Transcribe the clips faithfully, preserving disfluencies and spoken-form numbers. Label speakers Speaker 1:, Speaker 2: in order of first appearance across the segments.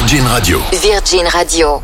Speaker 1: Virgin Radio.
Speaker 2: Virgin Radio.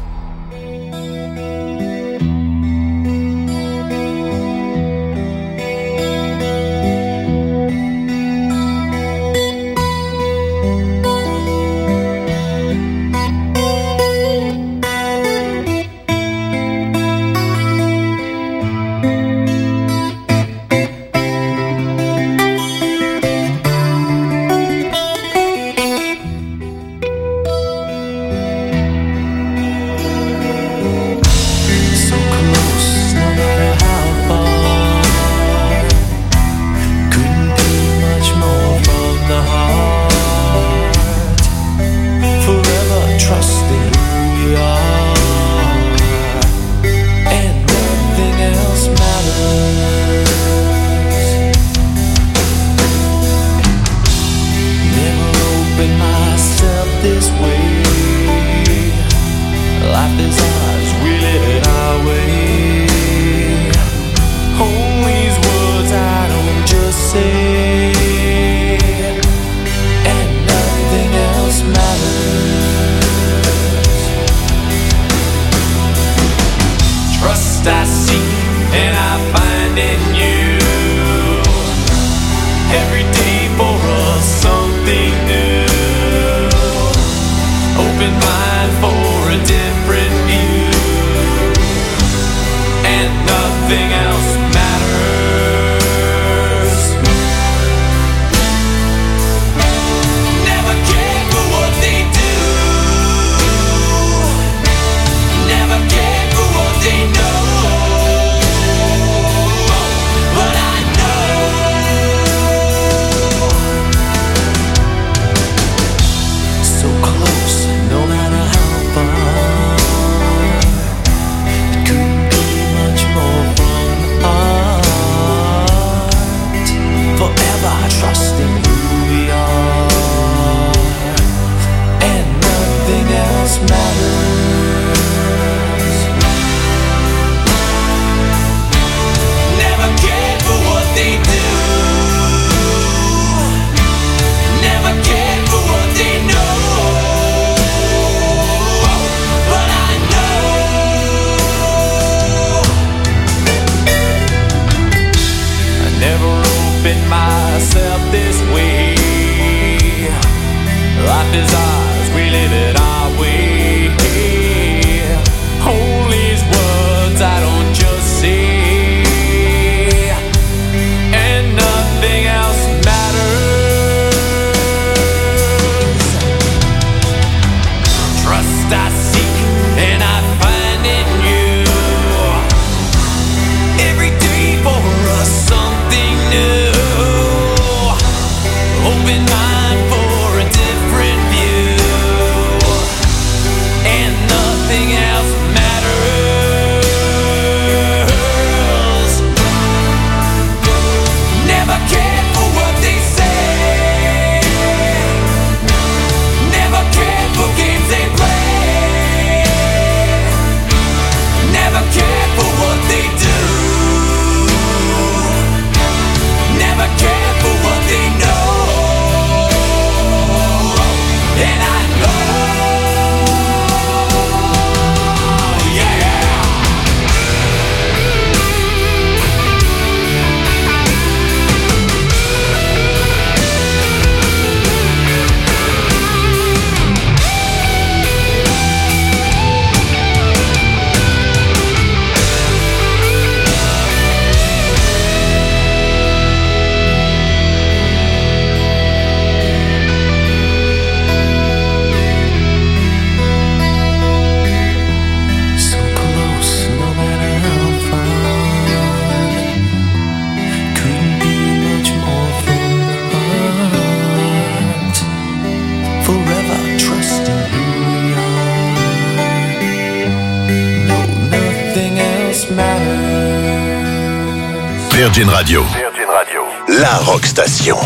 Speaker 1: Virgin Radio. Virgin Radio. La rock station.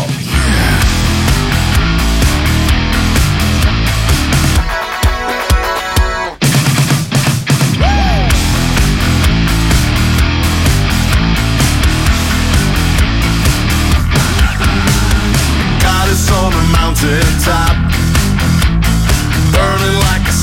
Speaker 3: God is on the mountain top, burning like a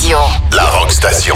Speaker 2: Radio.
Speaker 1: La Rock Station.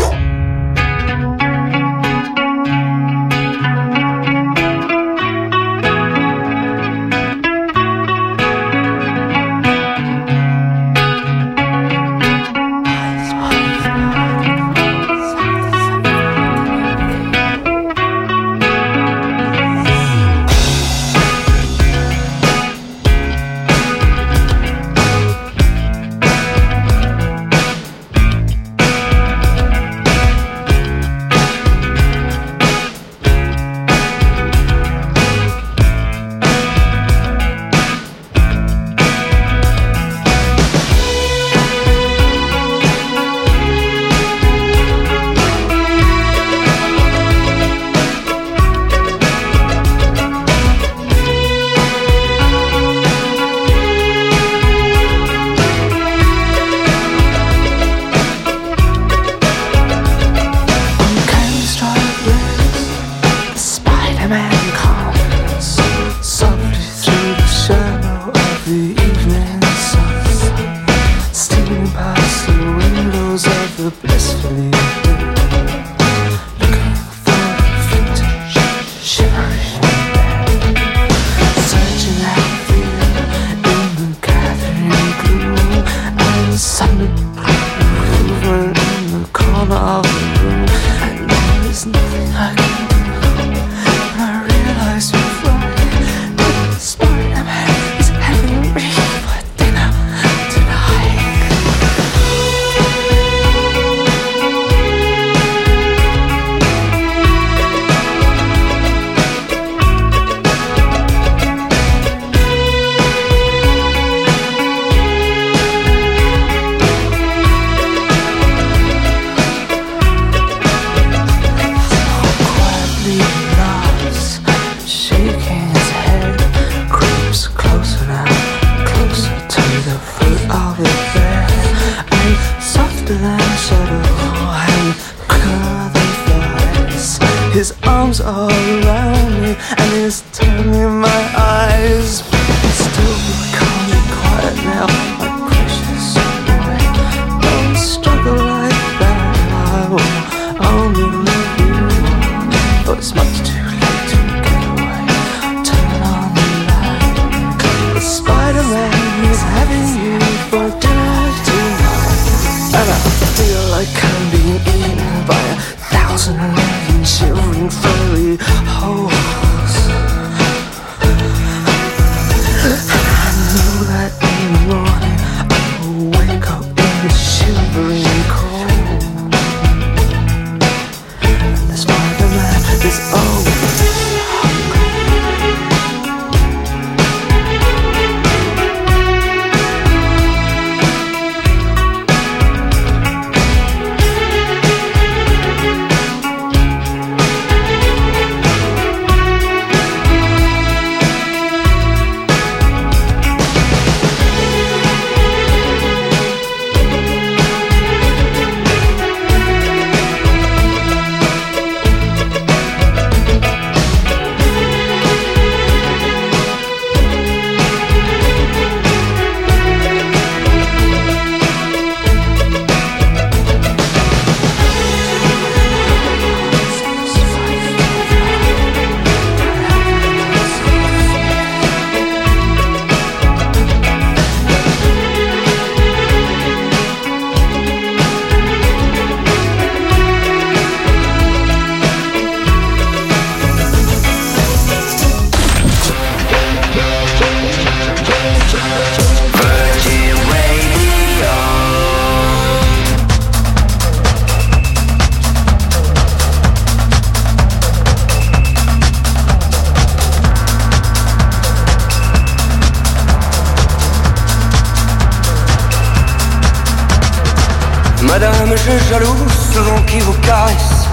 Speaker 3: Madame, je jaloux ce vent qui vous caresse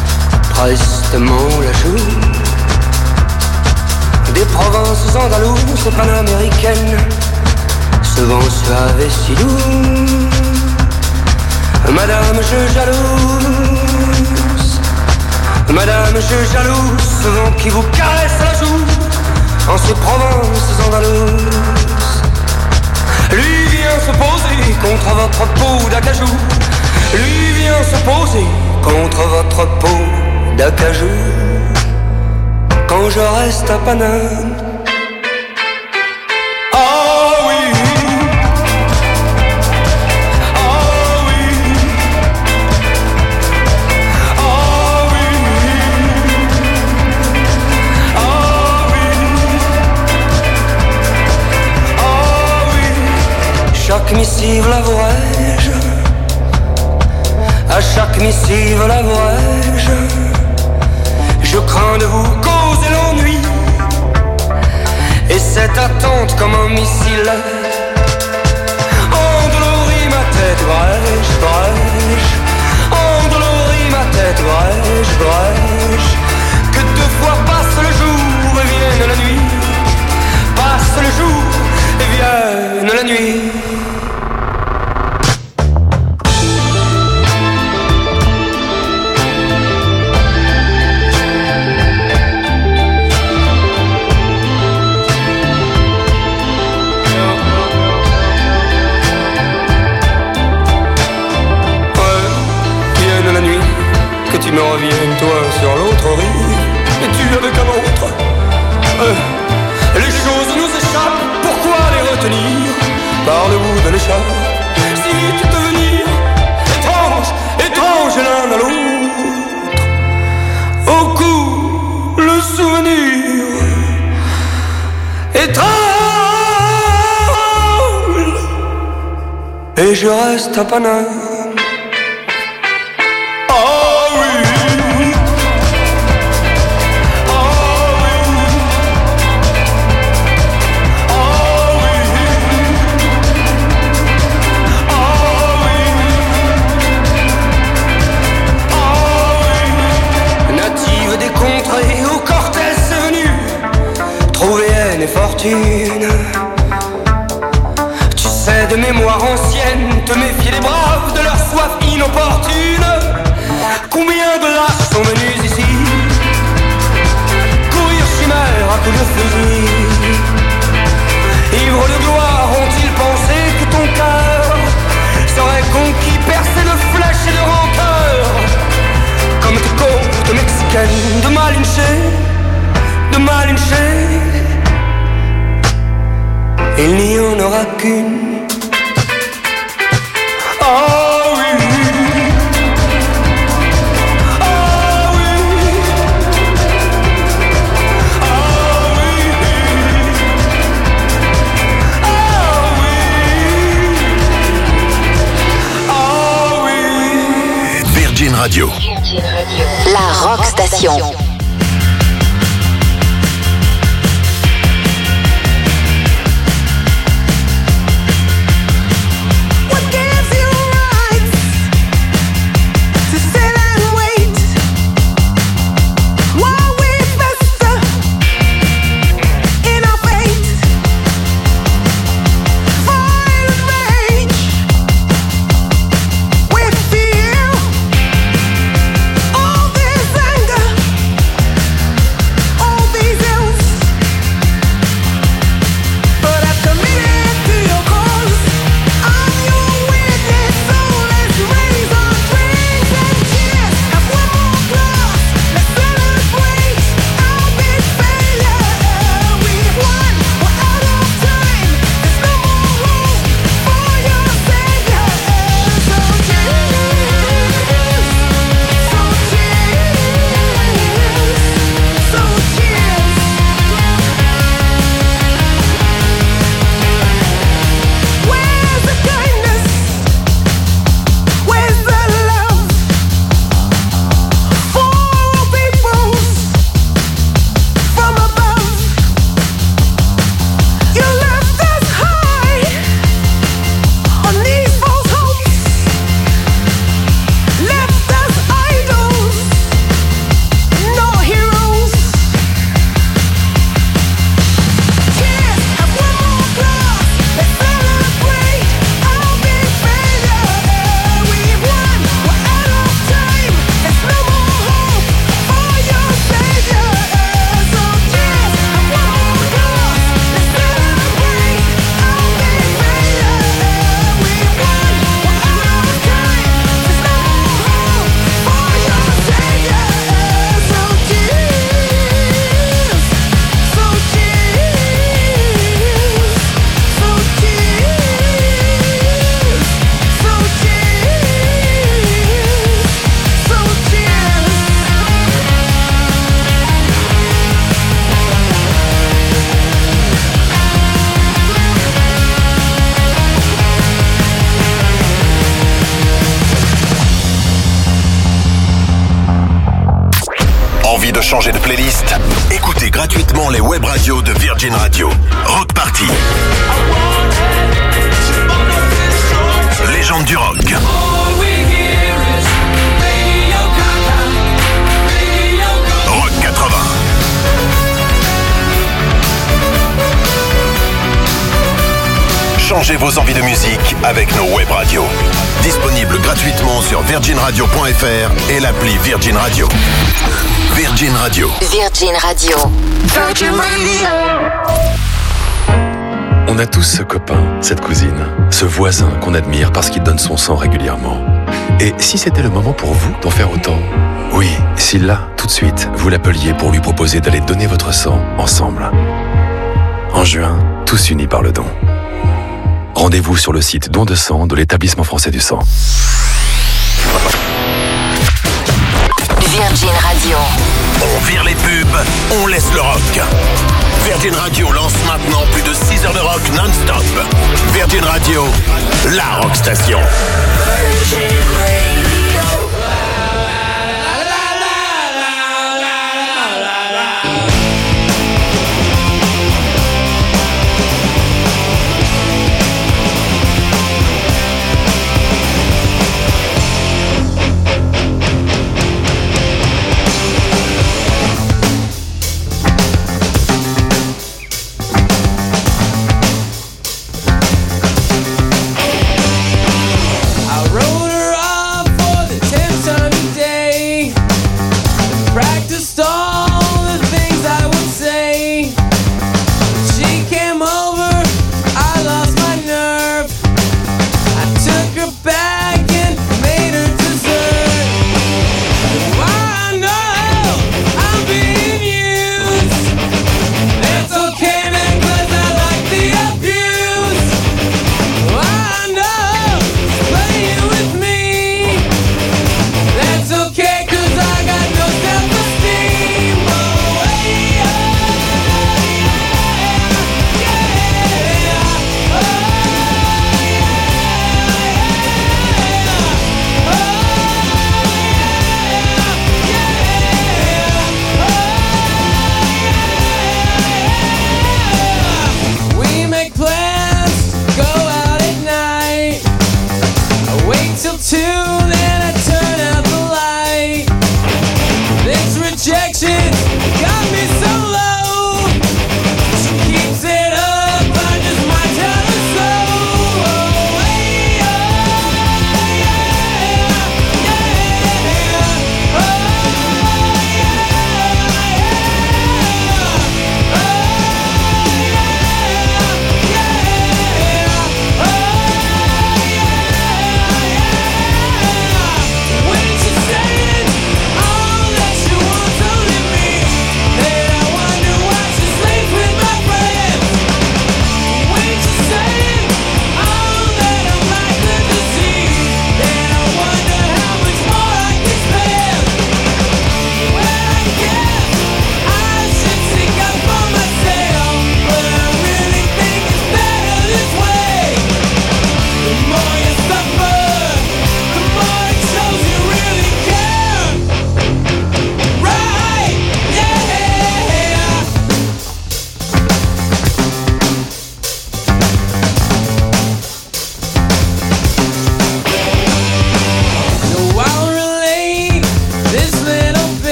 Speaker 3: prestement la joue. Des provinces andalouses et panaméricaines, ce vent suave et si doux. Madame, je jalouse, Madame, je jalouse ce vent qui vous caresse la joue en ces provinces andalouses. Lui vient se poser contre votre peau d'acajou lui vient se poser contre votre peau d'acajou. Quand je reste à Paname, ah oui, ah oui, ah oui, ah oui, ah oui. Chaque missive l'avouerai-je, à chaque missive l'avouerai-je, je crains de vous causer l'ennui, et cette attente comme un missile endolorit ma tête, brèche, brèche, endolorit ma tête, brèche, brèche. Que deux fois passe le jour et vienne la nuit, passe le jour et vienne la nuit. Que tu me reviennes, toi, sur l'autre rive, et tu avec un autre. Euh, les choses nous échappent, pourquoi les retenir par le bout de l'écharpe? Si vite devenir étrange, étrange l'un à l'autre. Au cou, le souvenir étrange, et je reste à Paname. Où Cortés est venu trouver haine et fortune. Tu sais de mémoire ancienne te méfier des braves, de leur soif inopportune. Combien de lâches sont venus ici courir chimère à coups de fusil? Ivres de gloire ont-ils pensé que ton cœur serait conquis, percé de flèches et de rancœur, comme tes côtes mexicaines de Malinche, de Malinche? Il n'y en aura qu'une. Ah oui, ah oui, ah oui, ah oui, ah oui.
Speaker 1: Virgin Radio.
Speaker 2: La Rock Station.
Speaker 4: All this anger
Speaker 1: Envie de changer de playlist? Écoutez gratuitement les web radios de Virgin Radio. Rock Party. Légende du rock. Rock quatre-vingts. Changez vos envies de musique avec nos web radios. Disponible gratuitement sur virgin radio point f r et l'appli Virgin Radio. Virgin Radio.
Speaker 2: Virgin Radio. Virgin Radio.
Speaker 4: On a tous ce copain, cette cousine, ce voisin qu'on admire parce qu'il donne son sang régulièrement. Et si c'était le moment pour vous d'en faire autant? Oui, si là, tout de suite, vous l'appeliez pour lui proposer d'aller donner votre sang ensemble. En juin, tous unis par le don. Rendez-vous sur le site don de sang de l'Établissement français du sang.
Speaker 2: Virgin Radio.
Speaker 1: On vire les pubs, on laisse le rock. Virgin Radio lance maintenant plus de six heures de rock non-stop. Virgin Radio, la rock station. Virgin Radio.
Speaker 5: I wrote her off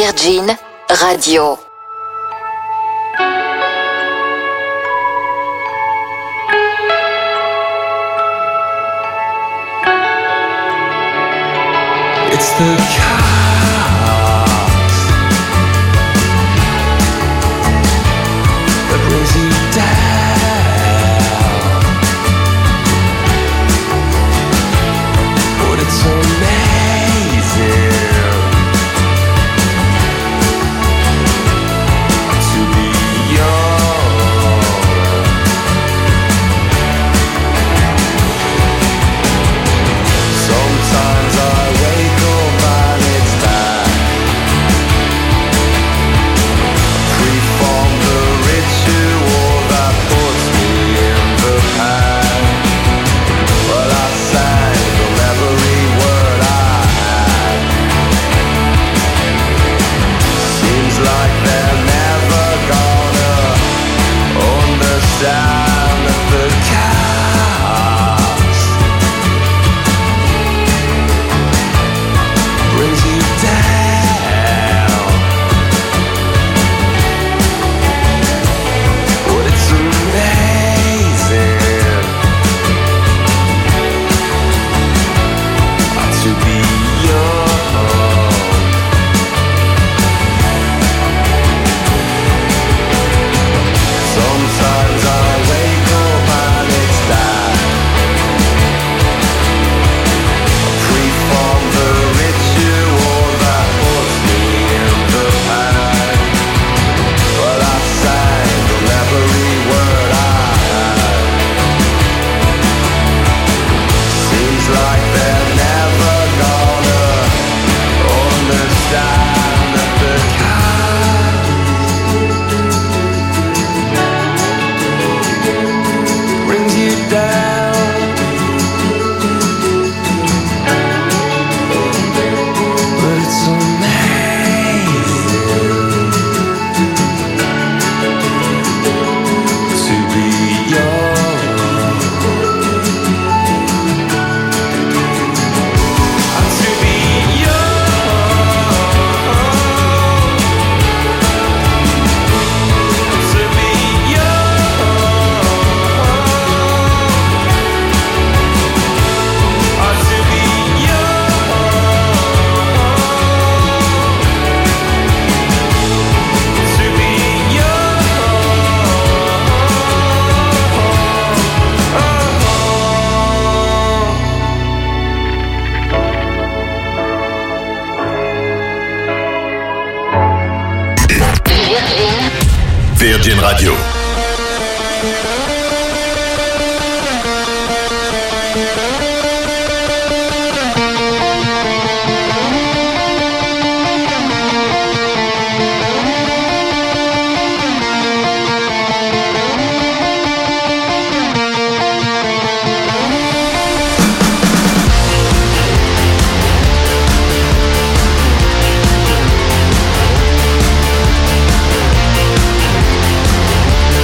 Speaker 2: Virgin Radio.
Speaker 3: It's the chaos that brings you down. But it's amazing to be young. Sometimes I wake up and it's time. Freeform the ritual that puts me in the pan. Well, I sang from every word I had. Seems like they're never gonna understand that the chaos brings you down. But it's amazing to be young. Sometimes I wake up and it's time. Freeform the ritual that puts me in the pan. Well, I sang from every word I had. Seems like they're never gonna understand that the chaos brings you down. But it's amazing to be young. To be young. To be young. To be young. To be
Speaker 1: Virgin Radio.
Speaker 3: Virgin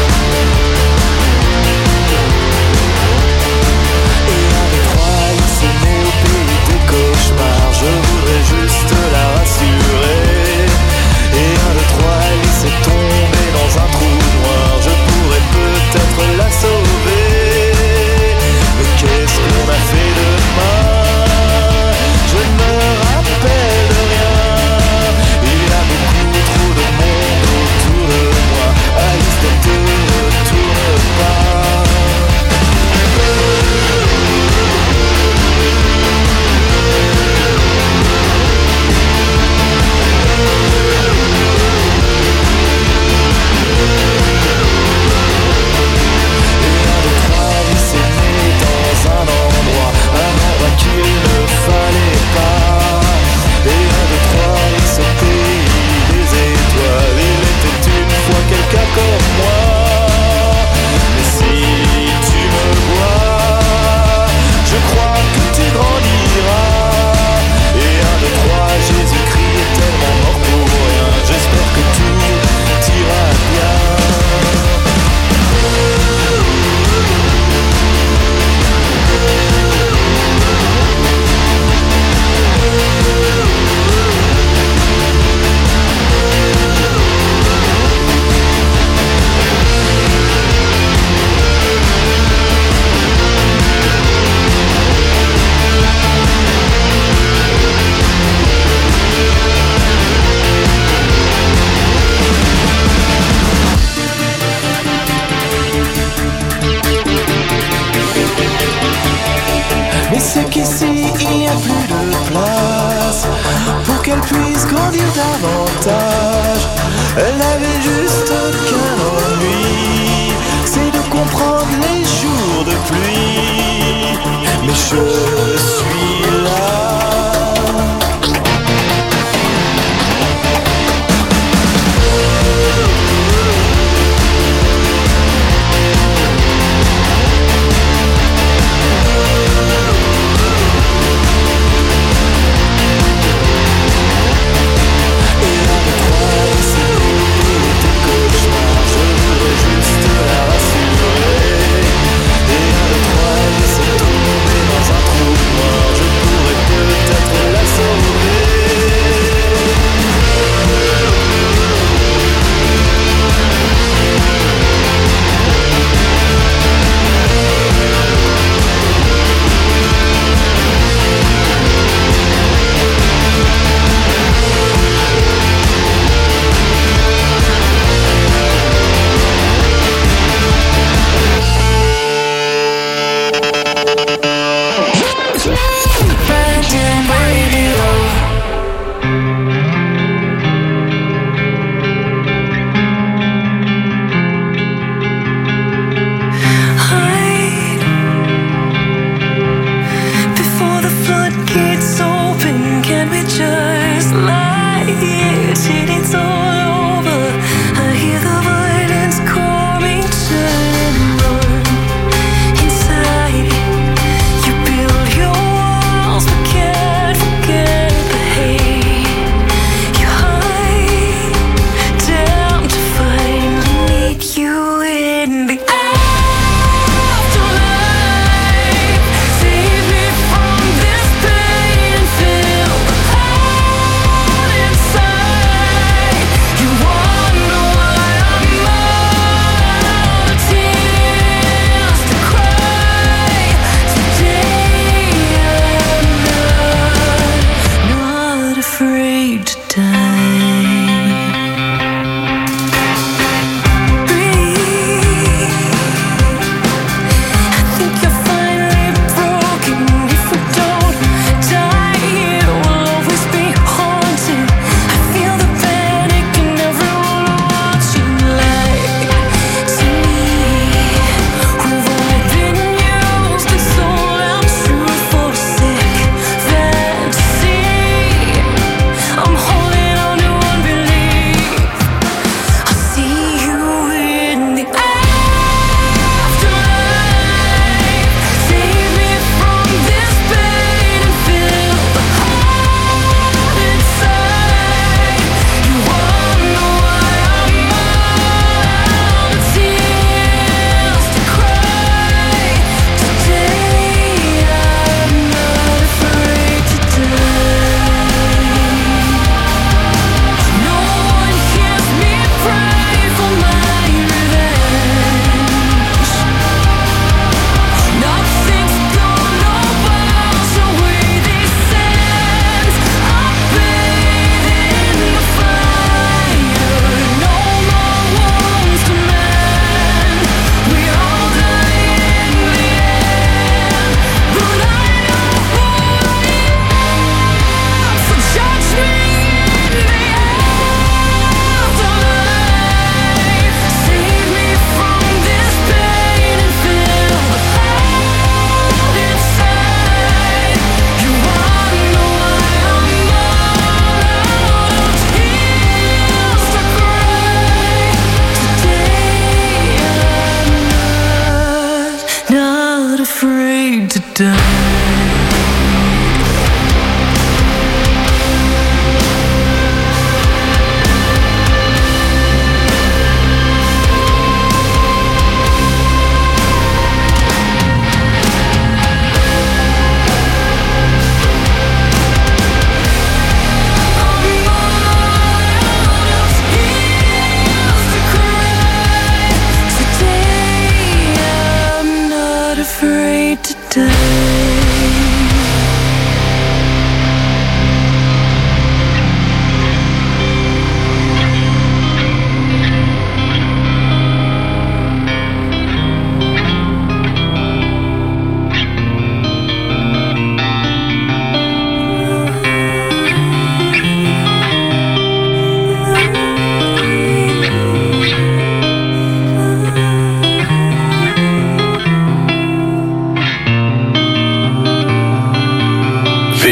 Speaker 5: Elle n'avait juste qu'un ennui, c'est de comprendre les jours de pluie. Mais je suis là. Et avec toi, c'est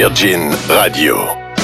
Speaker 1: Virgin Radio.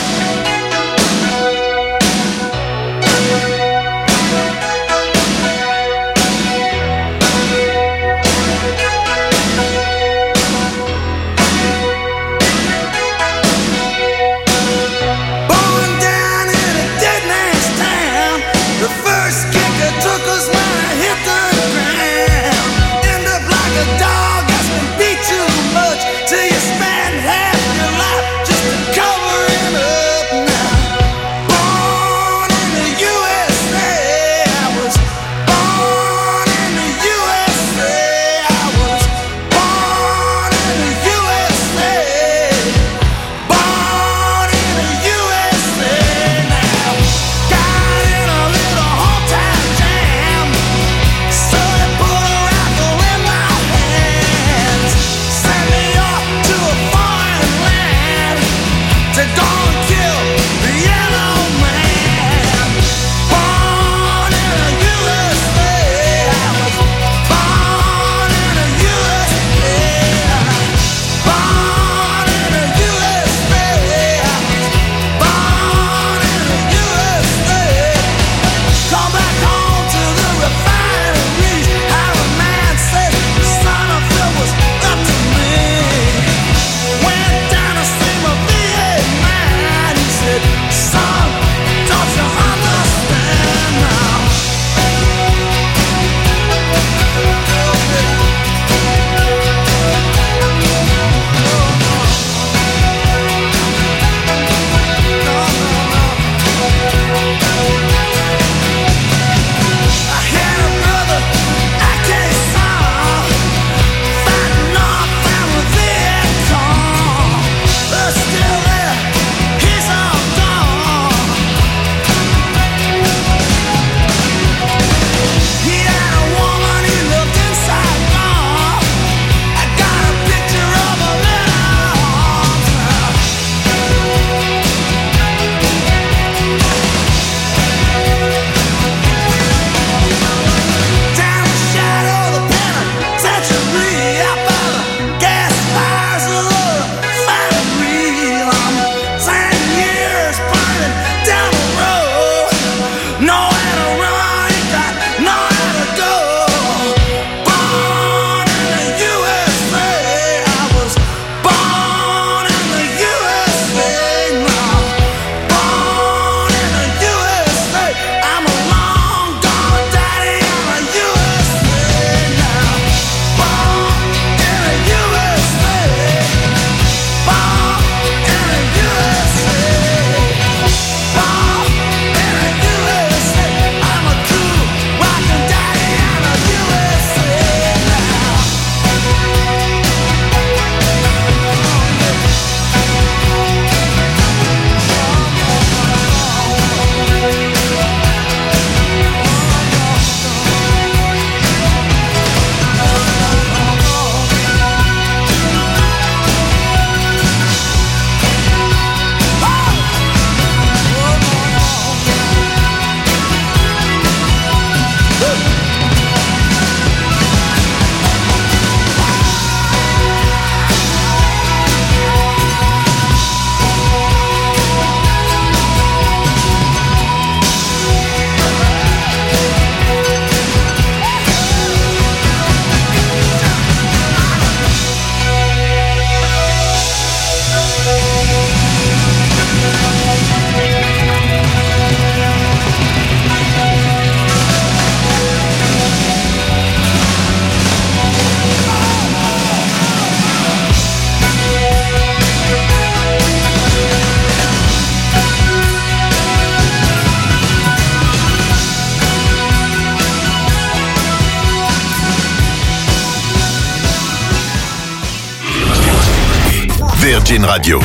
Speaker 1: Virgin Radio.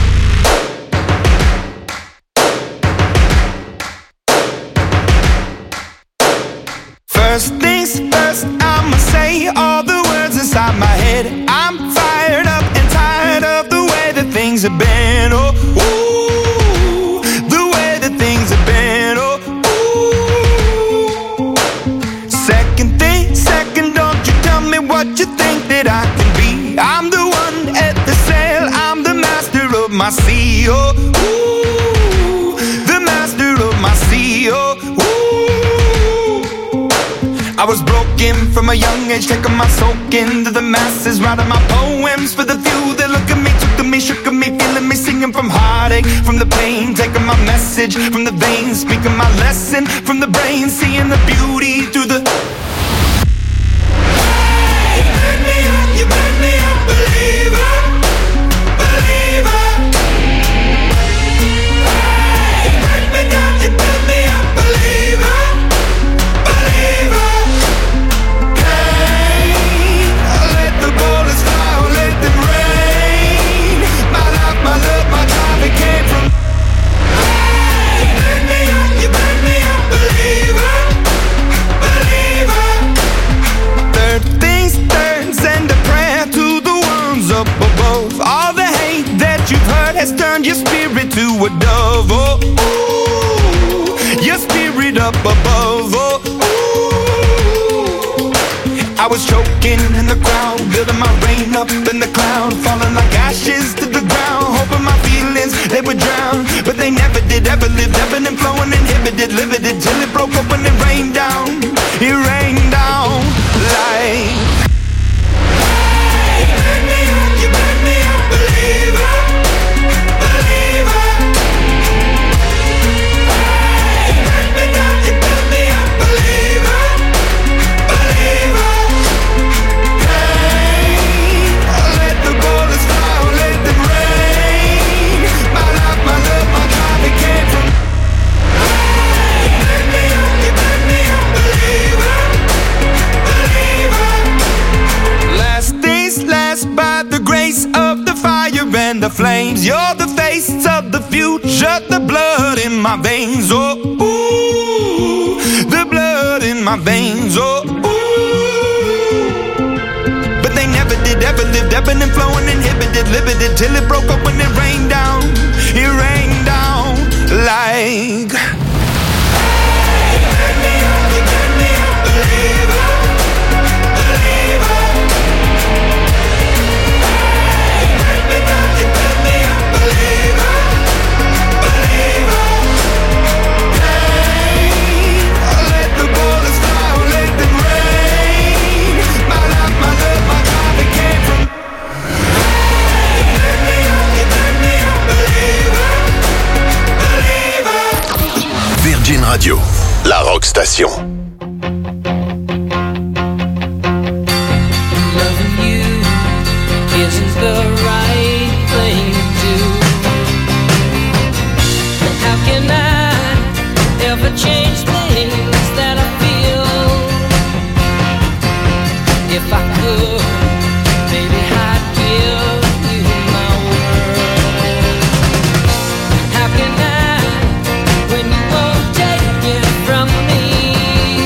Speaker 5: First things first, I'ma say all the words inside my head. I'm fired up and tired of the way that things have been. Oh, ooh, the way that things have been. Oh, ooh. Second thing, second, don't you tell me what you think that I can be. I'm the one at the sail, I'm the master of my my sea. Oh, ooh, the master of my sea. Oh, ooh. I was broken from a young age, taking my soak into the masses, writing my poems for the few that look at me, took to me, shook at me, feeling me, singing from heartache, from the pain, taking my message from the veins, speaking my lesson from the brain, seeing the beauty through the. Hey, you made me up, you made me a believer, believer. Hey, you made me down, you made me a believer, believer. My love, my drive, it came from. Hey, you made me up, you made me a believer, believer. Third things third, send a prayer to the ones up above. All the hate that you've heard has turned your spirit to a dove. Oh, ooh, your spirit up above. Oh, ooh. I was choking in the crowd, building my rain up in the cloud, falling like ashes to the ground, hoping my feelings, they would drown, but they never did, ever lived, ebbing and flowing, inhibited, limited, till it broke up when it rained down, it rained down like. Hey, you made me up, you made me a believer, believer. Hey, you made me down, you made me a believer, believer. By the grace of the fire and the flames, you're the face of the future, the blood in my veins. Oh, ooh, the blood in my veins. Oh, ooh. But they never did, ever lived, ebbing and flowing, inhibited, limited, till it broke up when it rained down. It rained down like. Hey, you made me up, you made me a believer, believer.
Speaker 1: Virgin Radio, la rock station.
Speaker 6: Loving you isn't the right thing to do. And how can I ever change things that I feel? If I could, baby, I'd give you my world. How can I, when you won't take it from me?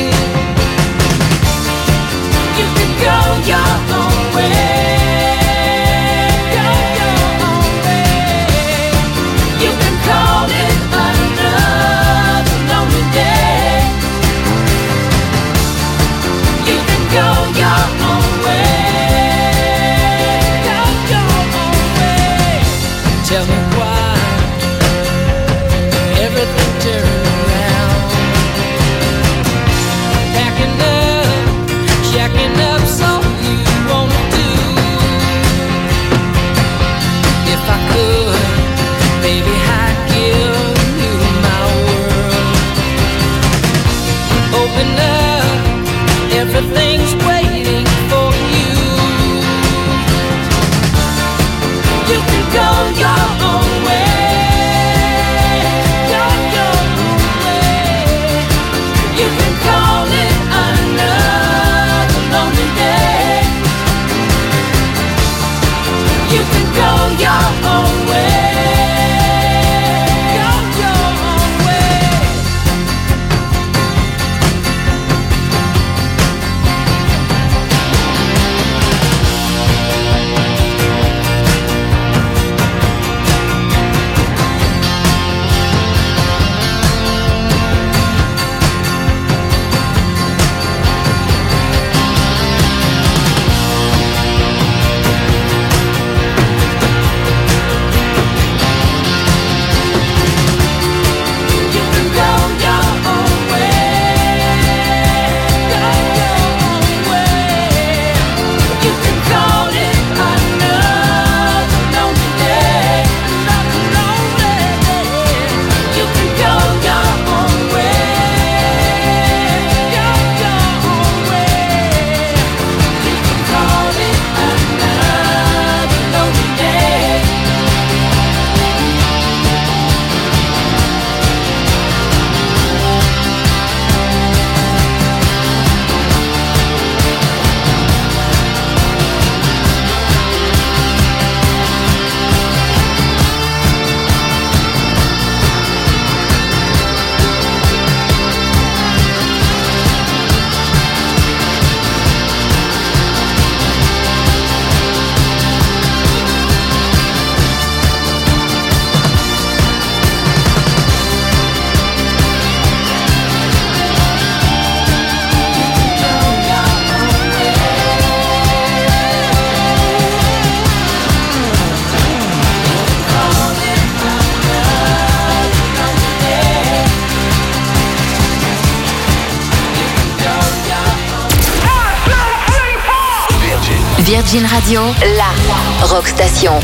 Speaker 2: Virgin Radio, la rock station.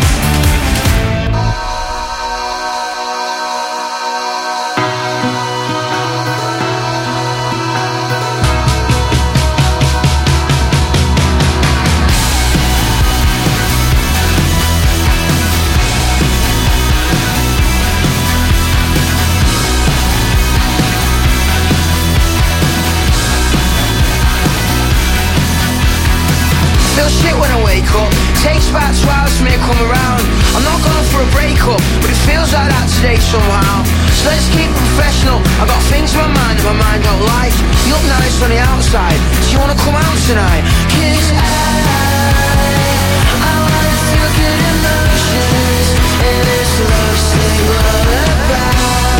Speaker 7: Shit when I wake up, takes about two hours for me to come around. I'm not going for a breakup, but it feels like that today somehow. So let's keep it professional. I got things in my mind that my mind don't like. You look nice on the outside, do you wanna come out tonight? 'Cause I, I wanna feel good emotions in this love sick lullaby.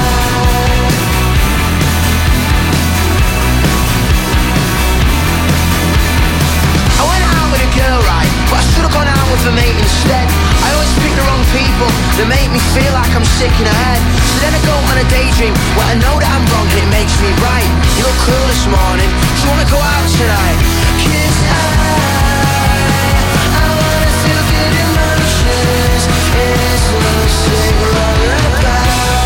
Speaker 7: Girl, right, but I should've gone out with a mate instead. I always pick the wrong people that make me feel like I'm sick in the head. So then I go on a daydream where I know that I'm wrong and it makes me right. You look cool this morning, do you wanna go out tonight? 'Cause I, I wanna feel good emotions in this love sick lullaby.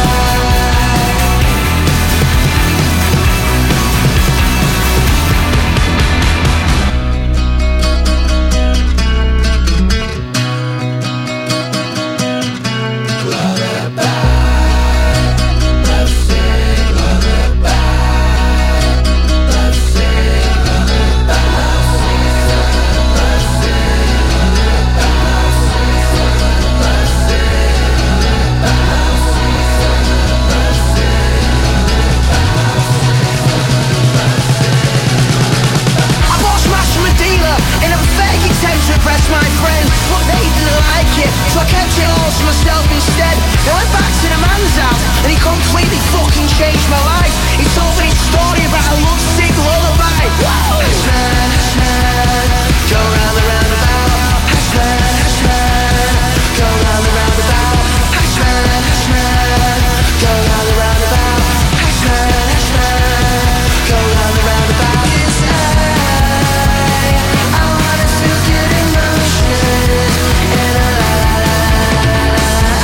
Speaker 7: Impress my friends, but they didn't like it, so I kept it all to myself instead. I went back to the man's house, and he completely fucking changed my life. He told me a story about a lovesick lullaby. Hashman, Hashman, go round the roundabout. Hashman, Hashman, go round the roundabout. Hashman, Hashman, go round the roundabout. Hashman, Hashman, go round the roundabout. Yes, I, I wanna feel good emotions in a la la la la.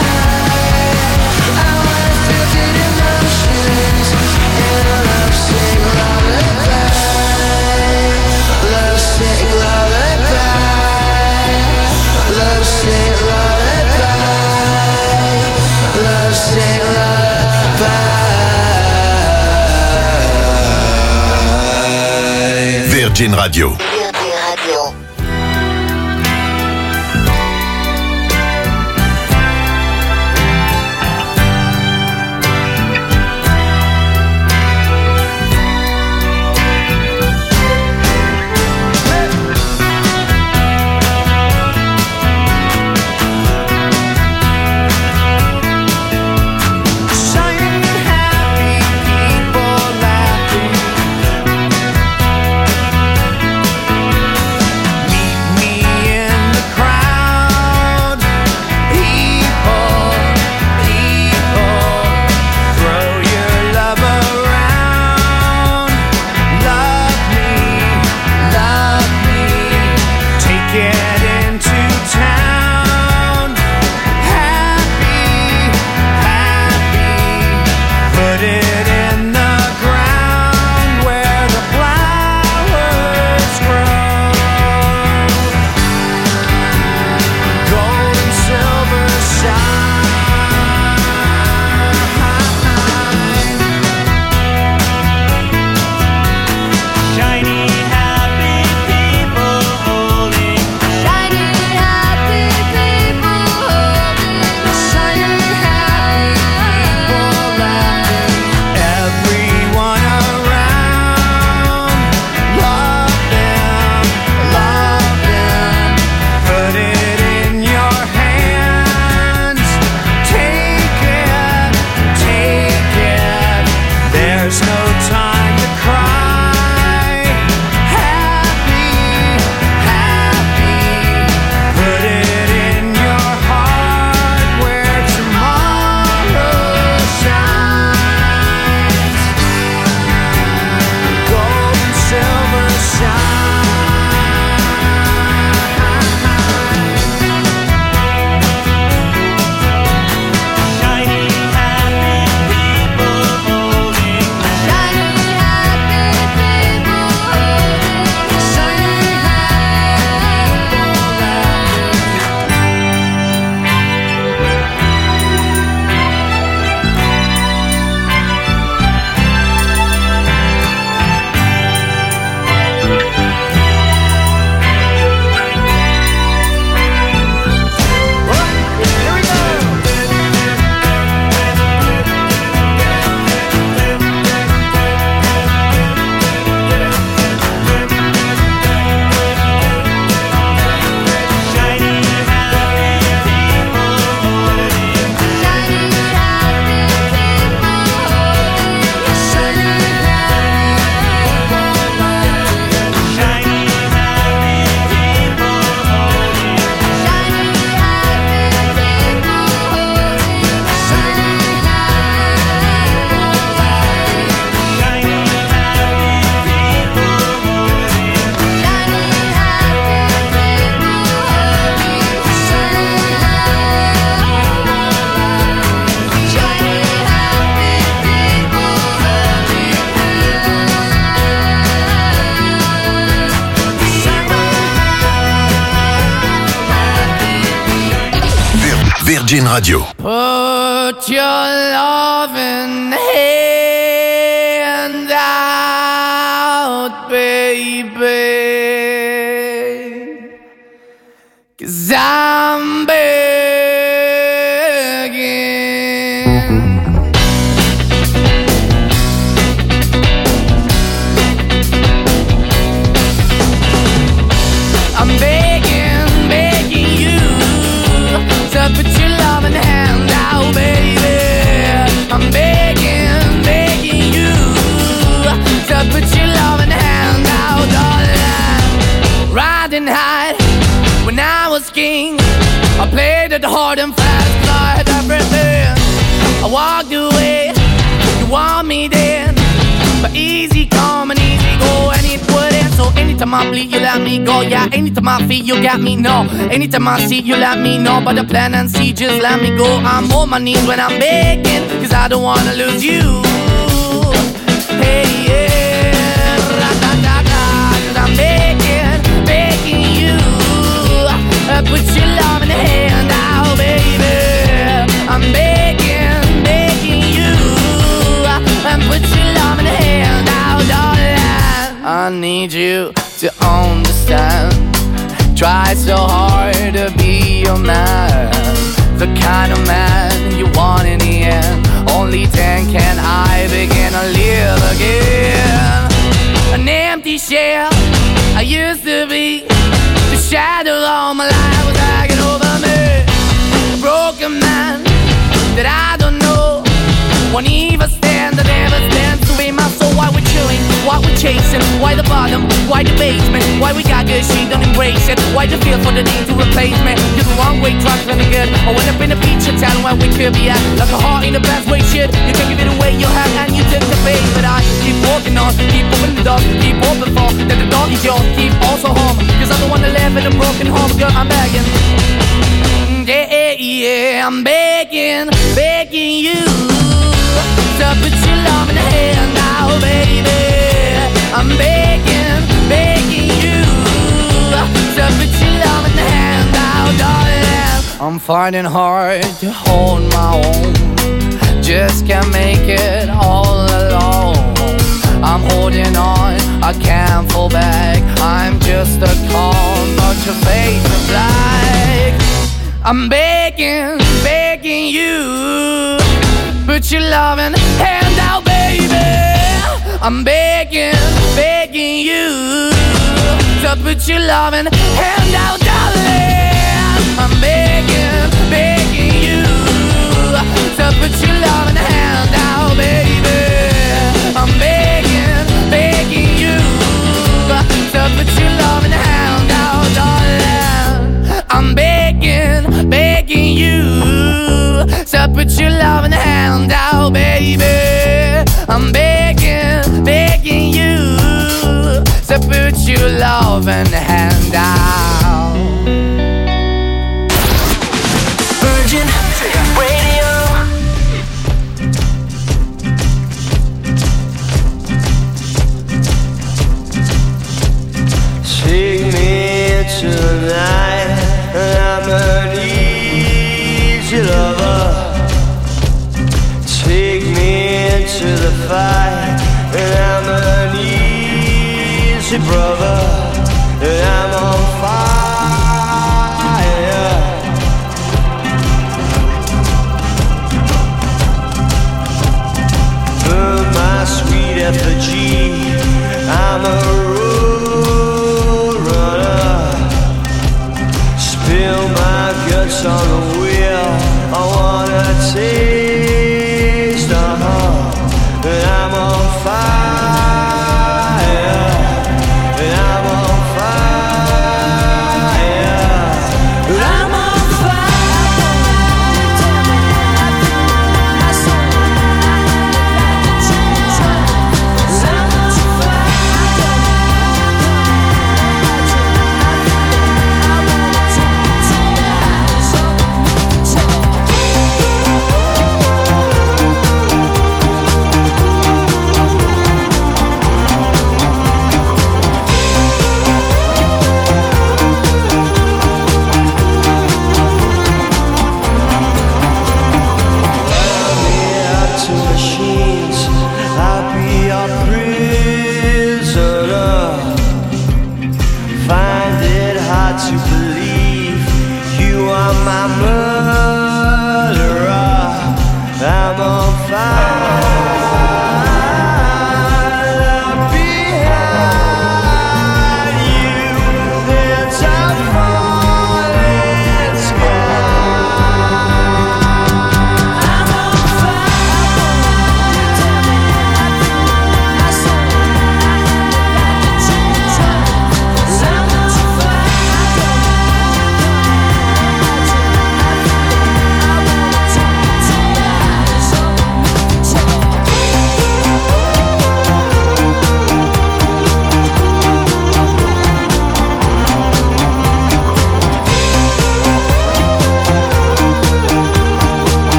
Speaker 7: I wanna feel good emotions in a love sick lullaby. Love sick lullaby. Love sick lullaby. Love sick lullaby.
Speaker 1: Virgin Radio.
Speaker 2: Virgin Radio.
Speaker 1: Virgin Radio.
Speaker 6: Put your loving hand out, baby, 'cause I'm begging. I'm begging, begging you to put your loving hand out, baby. I'm begging, begging you to put your loving hand out, darling. Riding high when I was king, I played it hard and fast, 'cause I had everything. I walked away, you want me then, but easy come and easy go, and it wouldn't. So anytime I bleed, you let me go. Yeah, anytime I feel, you got me, no. Anytime I see, you let me know. But the plan and see, just let me go. I'm on my knees when I'm begging, 'cause I don't wanna lose you. Hey, yeah, ra-da-da-da, 'cause I'm begging, begging you, uh, put your love in the hand out, baby. I'm begging, begging you, uh, and put your love in the hand out, darling. I need you to understand. Try so hard to be your man, the kind of man you want in the end. Only then can I begin to live again. An empty shell I used to be, the shadow all my life was hanging over me. A broken man that I don't know, won't even stand, I never stand to be my soul. Why we're chilling, why we're chasing, why the bottom, why the basement, why we got good, she don't embrace it, why the feel for the need to replace me. You're the wrong way, trying to be good. I went up in a feature town where we could be at, like a heart in the best way, shit. You can give it away, you have, and you took the bait. But I keep walking on, keep opening the door, keep open for that the door is yours, keep also home, 'cause I'm the one that live in a broken home. Girl, I'm begging, yeah, yeah, yeah, I'm begging, begging you to put your love in the hand now, baby. I'm begging, begging you to put your love in the hand now, darling. I'm finding hard to hold my own, just can't make it all alone. I'm holding on, I can't fall back, I'm just a call, not your face is black. I'm begging, begging you, put your loving hand out, baby. I'm begging, begging you to put your loving hand out, darling. I'm begging, begging you to put your loving hand out, baby. I'm begging, begging you to put your loving hand out, darling. I'm begging, begging you to put your loving hand out, baby. I'm begging, begging you to put your loving hand out. Virgin Radio.
Speaker 8: Take me tonight, I'm an easy lover. Take me into the fight, and I'm an easy brother, and I'm on fire. Burn my sweet effigy, I'm a road runner. Spill my guts on the wheel, I wanna taste, uh-huh, and I'm on fire.